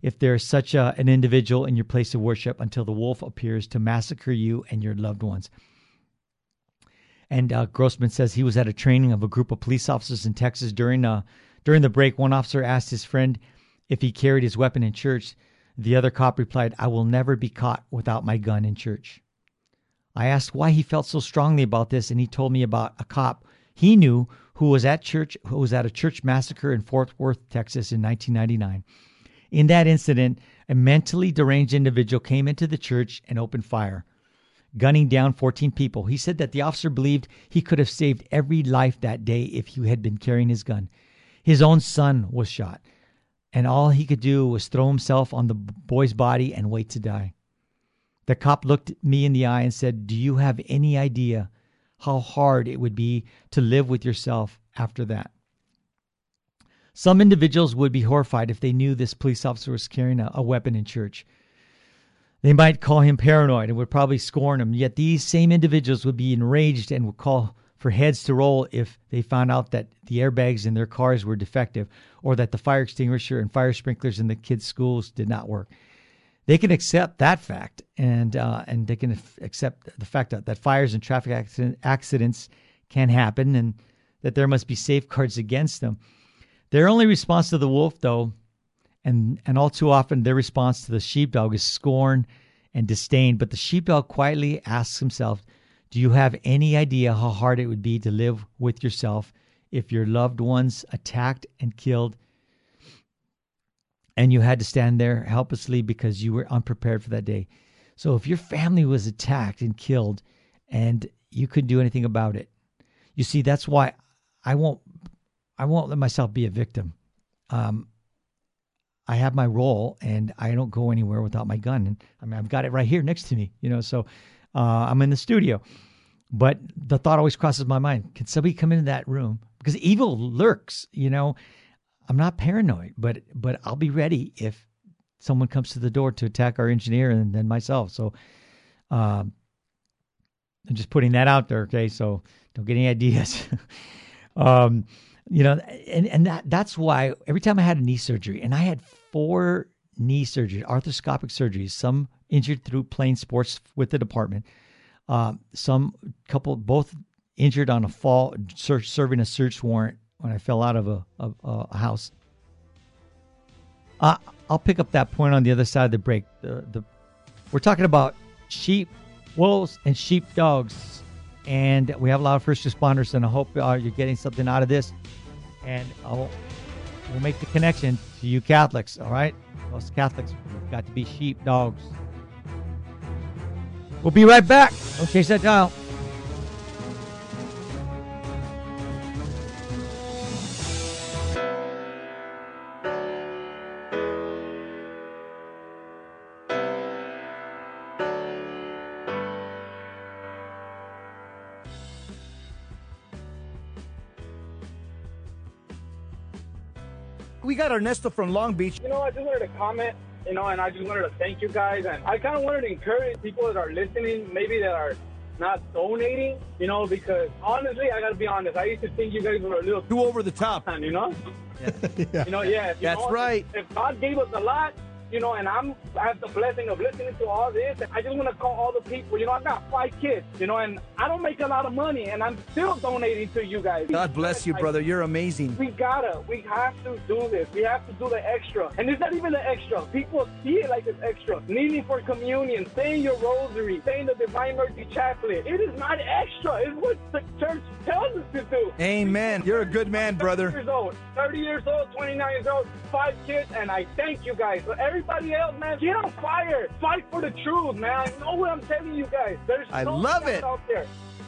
if there is such a, an individual in your place of worship until the wolf appears to massacre you and your loved ones. And uh, Grossman says he was at a training of a group of police officers in Texas. During, uh, during the break, one officer asked his friend if he carried his weapon in church. The other cop replied, "I will never be caught without my gun in church." I asked why he felt so strongly about this, and he told me about a cop he knew who was at church, who was at a church massacre in Fort Worth, Texas in nineteen ninety-nine. In that incident, a mentally deranged individual came into the church and opened fire, gunning down fourteen people. He said that the officer believed he could have saved every life that day if he had been carrying his gun. His own son was shot, and all he could do was throw himself on the boy's body and wait to die. The cop looked me in the eye and said, "Do you have any idea how hard it would be to live with yourself after that?" Some individuals would be horrified if they knew this police officer was carrying a, a weapon in church. They might call him paranoid and would probably scorn him. Yet these same individuals would be enraged and would call for heads to roll if they found out that the airbags in their cars were defective or that the fire extinguisher and fire sprinklers in the kids' schools did not work. They can accept that fact, and uh, and they can accept the fact that, that fires and traffic accident, accidents can happen and that there must be safeguards against them. Their only response to the wolf, though, and, and all too often their response to the sheepdog is scorn and disdain. But the sheepdog quietly asks himself, do you have any idea how hard it would be to live with yourself if your loved ones attacked and killed and you had to stand there helplessly because you were unprepared for that day? So if your family was attacked and killed and you couldn't do anything about it, you see, that's why I won't I won't let myself be a victim. Um, I have my role, and I don't go anywhere without my gun. And I mean, I've got it right here next to me, you know. So uh, I'm in the studio, but the thought always crosses my mind: can somebody come into that room? Because evil lurks, you know. I'm not paranoid, but but I'll be ready if someone comes to the door to attack our engineer and then myself. So um, I'm just putting that out there, okay? So don't get any ideas. um, you know, and, and that that's why every time I had a knee surgery, and I had four knee surgeries, arthroscopic surgeries, some injured through playing sports with the department, um, some couple, both injured on a fall, search, serving a search warrant when I fell out of a, a, a house. Uh, I'll pick up that point on the other side of the break. The, the, we're talking about sheep, wolves, and sheepdogs. And we have a lot of first responders, and I hope uh, you're getting something out of this. And I'll, we'll make the connection to you Catholics, all right? Us Catholics, we've got to be sheepdogs. We'll be right back. Don't chase that dial. We got Ernesto from Long Beach. You know, I just wanted to comment, you know, and I just wanted to thank you guys. And I kind of wanted to encourage people that are listening, maybe that are not donating, you know, because honestly, I got to be honest, I used to think you guys were a little too over the top, you know? Yeah. You know, yeah. You That's know, right. If, if God gave us a lot, you know, and I'm, I have the blessing of listening to all this, and I just want to call all the people, you know, I got five kids, you know, and I don't make a lot of money, and I'm still donating to you guys. God bless you, brother. You're amazing. We gotta, we have to do this. We have to do the extra. And it's not even the extra. People see it like it's extra. Kneeling for communion, saying your rosary, saying the Divine Mercy Chaplet. It is not extra. It's what the church tells us to do. Amen. You're a good man, brother. thirty years old, thirty years old, twenty-nine years old, five kids, and I thank you guys. But everybody else, man, get on fire. Fight for the truth, man. I know what I'm telling you guys. There's I so love much it. out there.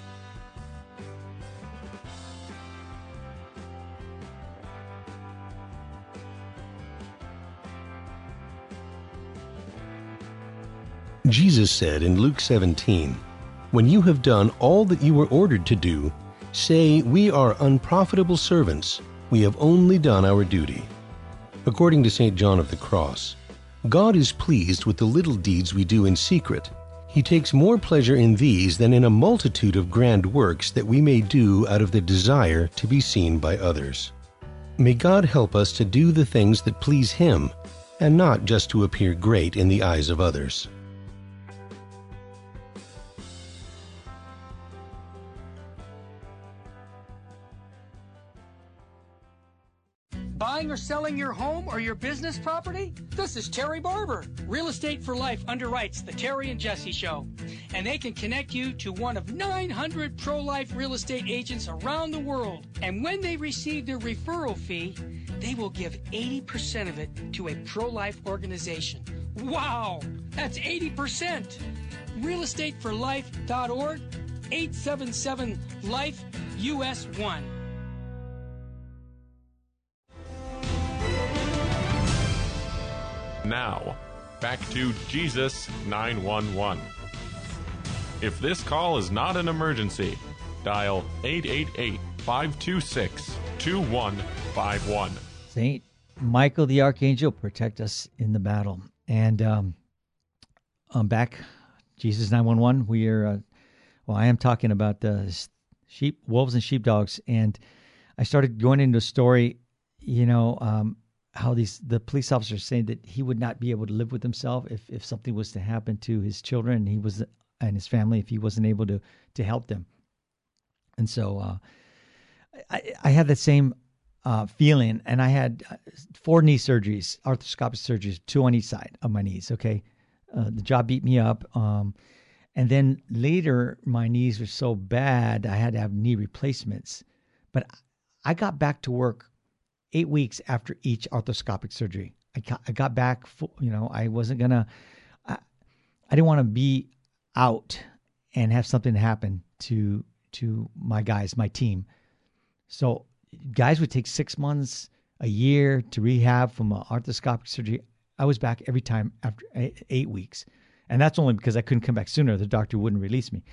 Jesus said in Luke seventeen, "When you have done all that you were ordered to do, say, 'We are unprofitable servants. We have only done our duty.'" According to Saint John of the Cross, God is pleased with the little deeds we do in secret. He takes more pleasure in these than in a multitude of grand works that we may do out of the desire to be seen by others. May God help us to do the things that please Him, and not just to appear great in the eyes of others. Buying or selling your home or your business property? This is Terry Barber. Real Estate for Life underwrites the Terry and Jesse Show. And they can connect you to one of nine hundred pro-life real estate agents around the world. And when they receive their referral fee, they will give eighty percent of it to a pro-life organization. Wow! That's eighty percent! real estate for life dot org, eight seven seven life U S one. Now, back to Jesus nine one one. If this call is not an emergency, dial eight eight eight, five two six, two one five one. Saint Michael the Archangel, protect us in the battle. And um, I'm back, Jesus nine one one. We are, uh, well, I am talking about uh, sheep, wolves and sheepdogs. And I started going into a story, you know, um, how these the police officers saying that he would not be able to live with himself if, if something was to happen to his children and he was and his family if he wasn't able to to help them. And so uh, I, I had that same uh, feeling, and I had four knee surgeries, arthroscopic surgeries, two on each side of my knees. Okay, uh, the job beat me up, um, and then later my knees were so bad I had to have knee replacements. But I got back to work eight weeks after each arthroscopic surgery. I got, I got back, you know, I wasn't going to, I didn't want to be out and have something happen to to my guys, my team. So guys would take six months, a year to rehab from an arthroscopic surgery. I was back every time after eight weeks. And that's only because I couldn't come back sooner. The doctor wouldn't release me.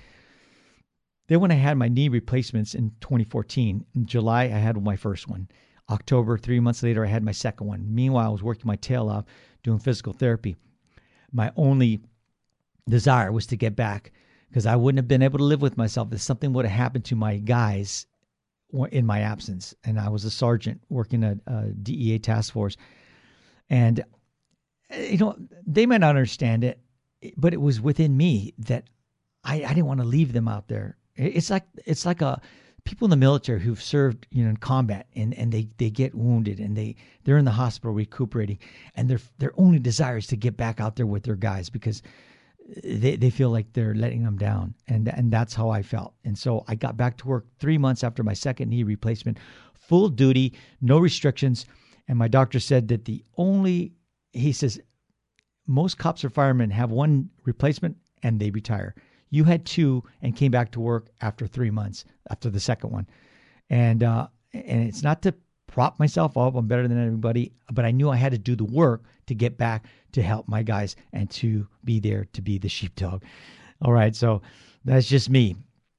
Then when I had my knee replacements in twenty fourteen, in July, I had my first one. October, three months later, I had my second one. Meanwhile, I was working my tail off doing physical therapy. My only desire was to get back because I wouldn't have been able to live with myself if something would have happened to my guys in my absence. And I was a sergeant working at a D E A task force. And, you know, they might not understand it, but it was within me that I, I didn't want to leave them out there. It's like it's like a people in the military who've served, you know, in combat and, and they, they get wounded and they, they're in the hospital recuperating, and their their only desire is to get back out there with their guys because they, they feel like they're letting them down. And and that's how I felt. And so I got back to work three months after my second knee replacement, full duty, no restrictions. And my doctor said that the only, he says, most cops or firemen have one replacement and they retire. You had two and came back to work after three months after the second one. And uh, and it's not to prop myself up. I'm better than everybody. But I knew I had to do the work to get back to help my guys and to be there to be the sheepdog. All right. So that's just me.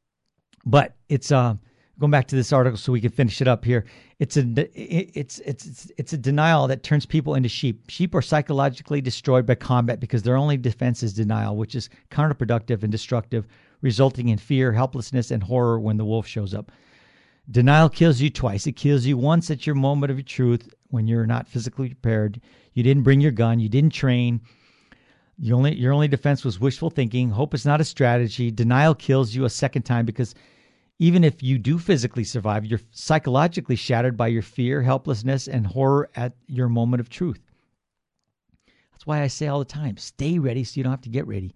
But it's uh, going back to this article so we can finish it up here. It's a it's it's it's it's a denial that turns people into sheep. Sheep are psychologically destroyed by combat because their only defense is denial, which is counterproductive and destructive, resulting in fear, helplessness, and horror when the wolf shows up. Denial kills you twice. It kills you once at your moment of your truth when you're not physically prepared. You didn't bring your gun. You didn't train. You only your only defense was wishful thinking. Hope is not a strategy. Denial kills you a second time because even if you do physically survive, you're psychologically shattered by your fear, helplessness, and horror at your moment of truth. That's why I say all the time, stay ready so you don't have to get ready.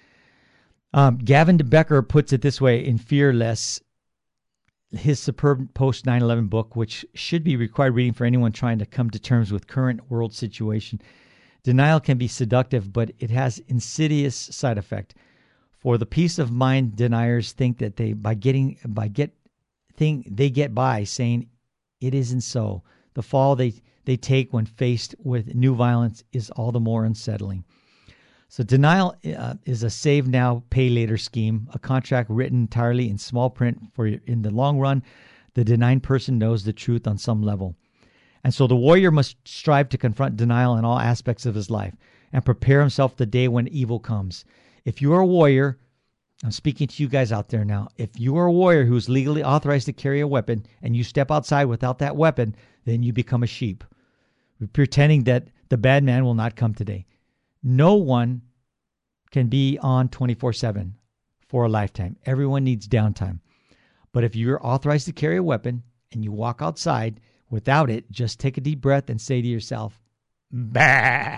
Um, Gavin de Becker puts it this way in Fearless, his superb post nine eleven book, which should be required reading for anyone trying to come to terms with current world situation. Denial can be seductive, but it has insidious side effect. For the peace of mind deniers think that they by getting by get thing they get by saying it isn't so. The fall they they take when faced with new violence is all the more unsettling. So denial uh, is a save now, pay later scheme, a contract written entirely in small print for in the long run. The denied person knows the truth on some level. And so the warrior must strive to confront denial in all aspects of his life and prepare himself the day when evil comes. If you are a warrior, I'm speaking to you guys out there now. If you are a warrior who's legally authorized to carry a weapon and you step outside without that weapon, then you become a sheep, pretending that The bad man will not come today. No one can be on twenty-four seven for a lifetime. Everyone needs downtime. But if you're authorized to carry a weapon and you walk outside without it, just take a deep breath and say to yourself, bah.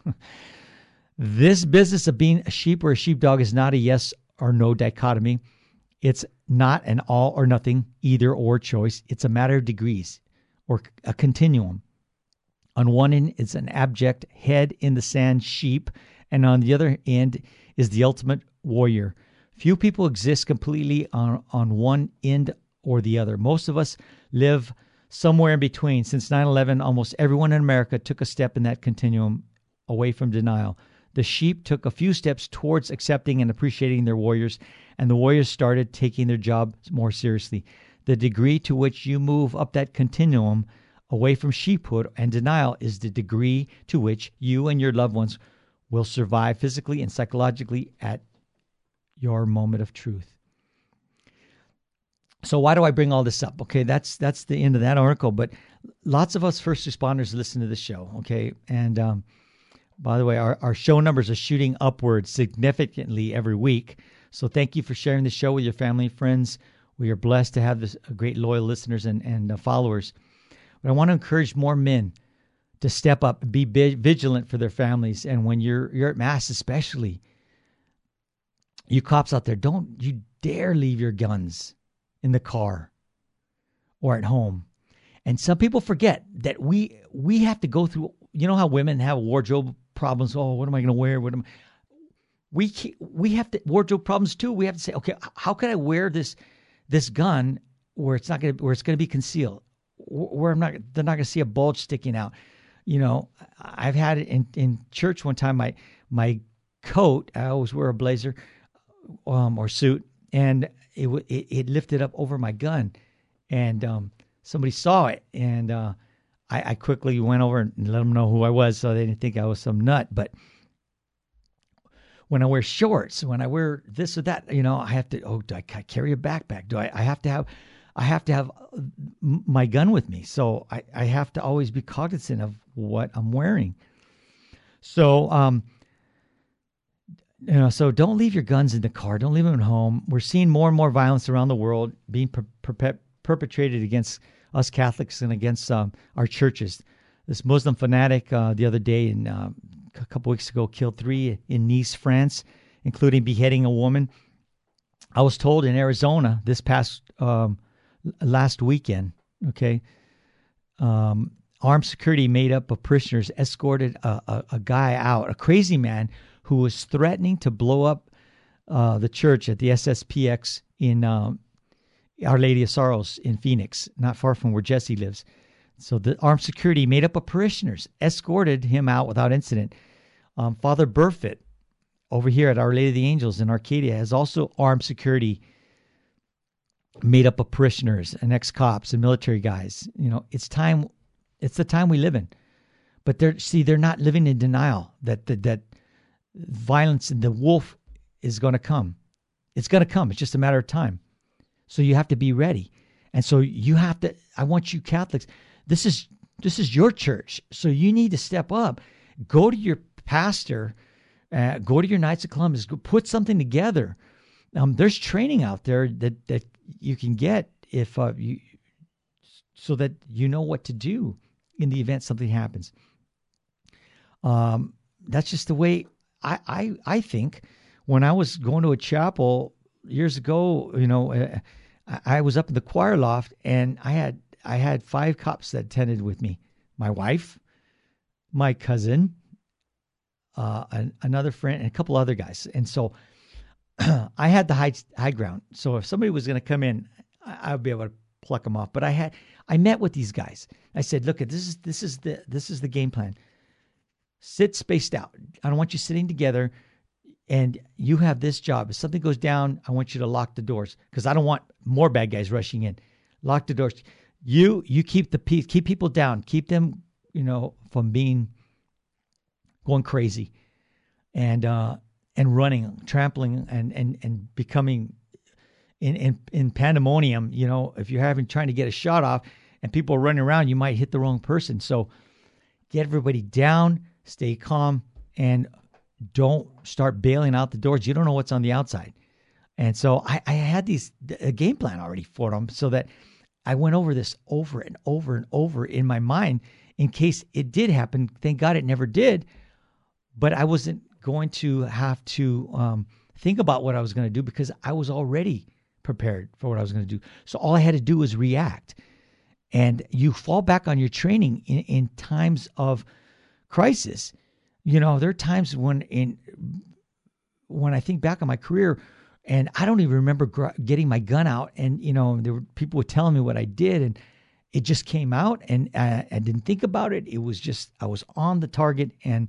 This business of being a sheep or a sheepdog is not a yes or no dichotomy. It's not an all or nothing either or choice. It's a matter of degrees or a continuum. On one end, it's an abject head in the sand sheep, and on the other end is the ultimate warrior. Few people exist completely on, on one end or the other. Most of us live somewhere in between. Since nine eleven, almost everyone in America took a step in that continuum away from denial. The sheep took a few steps towards accepting and appreciating their warriors, and the warriors started taking their job more seriously. The degree to which you move up that continuum away from sheephood and denial is the degree to which you and your loved ones will survive physically and psychologically at your moment of truth. So why do I bring all this up? Okay, that's that's the end of that article, but lots of us first responders listen to the show, okay? And um, by the way, our, our show numbers are shooting upwards significantly every week. So thank you for sharing the show with your family and friends. We are blessed to have this great loyal listeners and, and uh, followers. But I want to encourage more men to step up and be vigilant for their families. And when you're you're at Mass especially, you cops out there, don't you dare leave your guns in the car or at home. And some people forget that we we have to go through, you know how women have wardrobe problems. Oh, what am I going to wear? What am I? We we have to wardrobe problems too. We have to say, okay, how can I wear this this gun where it's not going to where it's going to be concealed, where I'm not they're not going to see a bulge sticking out. You know, I've had it in, in church one time. My my coat, I always wear a blazer um, or suit, and it, it it lifted up over my gun, and um, somebody saw it, and uh, I, I quickly went over and let them know who I was, so they didn't think I was some nut. But when I wear shorts, when I wear this or that, you know, I have to. Oh, do I carry a backpack? Do I? I have to have. I have to have my gun with me, so I, I have to always be cognizant of what I'm wearing. So, um, you know, so don't leave your guns in the car. Don't leave them at home. We're seeing more and more violence around the world being per- per- perpetrated against us Catholics and against um, our churches. This Muslim fanatic uh, the other day, in, uh, a couple weeks ago, killed three in Nice, France, including beheading a woman. I was told in Arizona this past um, last weekend, okay, um, armed security made up of parishioners escorted a, a, a guy out, a crazy man who was threatening to blow up uh, the church at the S S P X in um, Our Lady of Sorrows in Phoenix, not far from where Jesse lives. So the armed security made up of parishioners escorted him out without incident. Um, Father Burfitt over here at Our Lady of the Angels in Arcadia has also armed security made up of parishioners and ex-cops and military guys. You know, it's time. It's the time we live in. But they're see, they're not living in denial that that, that violence and the wolf is going to come. It's going to come. It's just a matter of time. So you have to be ready. And so you have to. I want you Catholics. This is this is your church. So you need to step up. Go to your pastor. Uh, go to your Knights of Columbus. Go put something together. Um, there's training out there that, that you can get if uh, you, so that you know what to do in the event something happens. Um, that's just the way I, I I think. When I was going to a chapel years ago, you know, uh, I, I was up in the choir loft, and I had I had five cops that attended with me: my wife, my cousin, uh, an, another friend, and a couple other guys. And so I had the high high ground. So if somebody was going to come in, I, I would be able to pluck them off. But I had I met with these guys. I said, "Look, this is this is the this is the game plan. Sit spaced out. I don't want you sitting together, and you have this job. If something goes down, I want you to lock the doors because I don't want more bad guys rushing in. Lock the doors. You you keep the peace. Keep people down. Keep them, you know, from being going crazy, and uh, and running, trampling, and and and becoming in in in pandemonium. You know, if you're having trying to get a shot off, and people are running around, you might hit the wrong person. So." get everybody down, stay calm, and don't start bailing out the doors. You don't know what's on the outside. And so I, I had these a game plan already for them, so that I went over this over and over and over in my mind in case it did happen. Thank God it never did. But I wasn't going to have to um, think about what I was going to do because I was already prepared for what I was going to do. So all I had to do was react. And you fall back on your training in, in times of crisis. You know, there are times when in when I think back on my career, and I don't even remember gr- getting my gun out, and you know, there were people were telling me what I did, and it just came out, and I, I didn't think about it. It was just I was on the target, and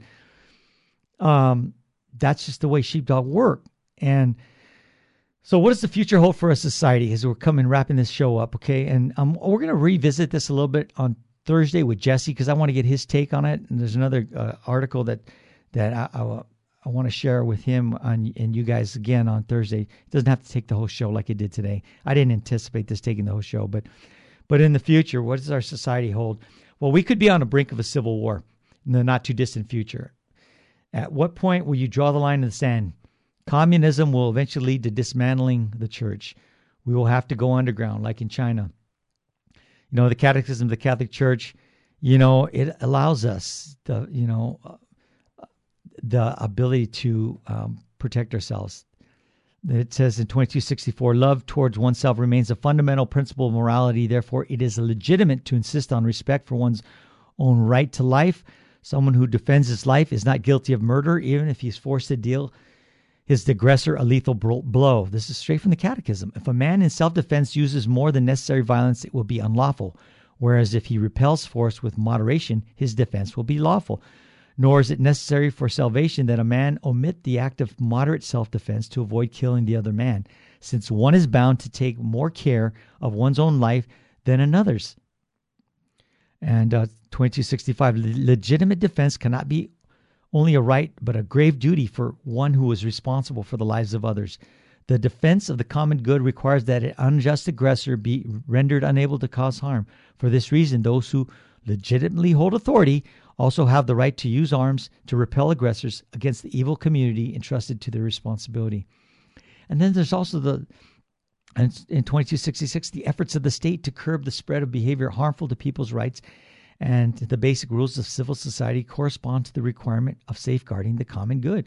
um, that's just the way sheepdog work. And so, what does the future hold for a society as we're coming wrapping this show up? Okay, and um, we're going to revisit this a little bit on Thursday with Jesse because I want to get his take on it. And there's another uh, article that that I, I, I want to share with him on, and you guys again on Thursday. It doesn't have to take the whole show like it did today. I didn't anticipate this taking the whole show, but but in the future, what does our society hold? Well, we could be on the brink of a civil war in the not too distant future. At what point will you draw the line in the sand? Communism will eventually lead to dismantling the church. We will have to go underground, like in China. You know, the Catechism of the Catholic Church, you know, it allows us the, you know, uh, the ability to um, protect ourselves. It says in twenty-two sixty-four, love towards oneself remains a fundamental principle of morality. Therefore, it is legitimate to insist on respect for one's own right to life. Someone who defends his life is not guilty of murder, even if he's forced to deal his aggressor a lethal blow. This is straight from the Catechism. If a man in self-defense uses more than necessary violence, it will be unlawful. Whereas if he repels force with moderation, his defense will be lawful. Nor is it necessary for salvation that a man omit the act of moderate self-defense to avoid killing the other man, since one is bound to take more care of one's own life than another's. And uh, twenty-two sixty-five, legitimate defense cannot be only a right, but a grave duty for one who is responsible for the lives of others. The defense of the common good requires that an unjust aggressor be rendered unable to cause harm. For this reason, those who legitimately hold authority also have the right to use arms to repel aggressors against the evil community entrusted to their responsibility. And then there's also the, in twenty-two sixty-six, the efforts of the state to curb the spread of behavior harmful to people's rights and the basic rules of civil society correspond to the requirement of safeguarding the common good.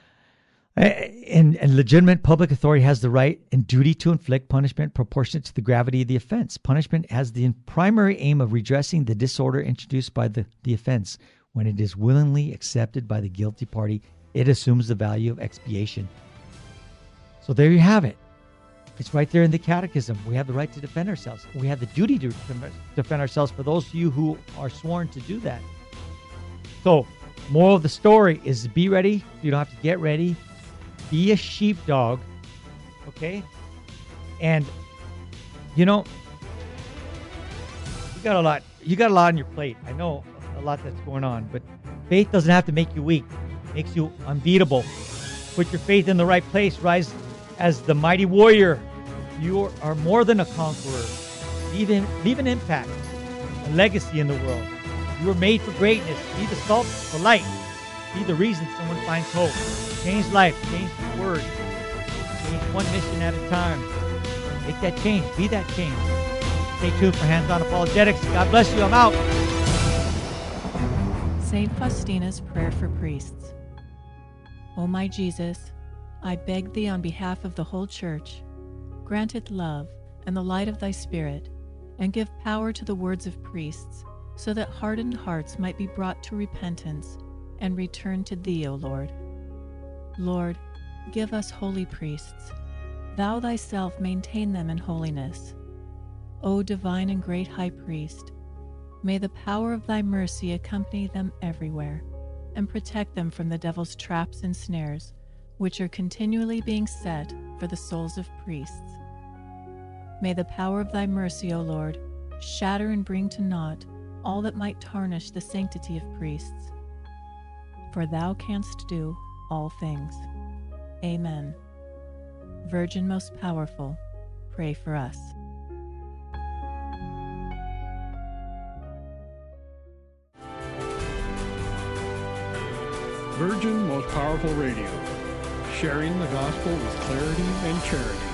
And, and legitimate public authority has the right and duty to inflict punishment proportionate to the gravity of the offense. Punishment has the primary aim of redressing the disorder introduced by the, the offense. When it is willingly accepted by the guilty party, it assumes the value of expiation. So there you have it. It's right there in the Catechism. We have the right to defend ourselves. We have the duty to defend ourselves for those of you who are sworn to do that. So, moral of the story is be ready. You don't have to get ready. Be a sheepdog. Okay? And, you know, you got a lot. You got a lot on your plate. I know a lot that's going on. But faith doesn't have to make you weak. It makes you unbeatable. Put your faith in the right place. Rise as the mighty warrior. You are more than a conqueror. Leave, in, leave an impact, a legacy in the world. You were made for greatness. Be the salt, the light. Be the reason someone finds hope. Change life. Change the word. Change one mission at a time. Make that change. Be that change. Stay tuned for Hands On Apologetics. God bless you. I'm out. Saint Faustina's Prayer for Priests. O my Jesus, I beg thee on behalf of the whole Church, grant it love and the light of thy Spirit, and give power to the words of priests, so that hardened hearts might be brought to repentance and return to thee, O Lord. Lord, give us holy priests. Thou thyself maintain them in holiness. O divine and great High Priest, may the power of thy mercy accompany them everywhere, and protect them from the devil's traps and snares, which are continually being set for the souls of priests. May the power of thy mercy, O Lord, shatter and bring to naught all that might tarnish the sanctity of priests. For thou canst do all things. Amen. Virgin most powerful, pray for us. Virgin Most Powerful Radio, sharing the gospel with clarity and charity.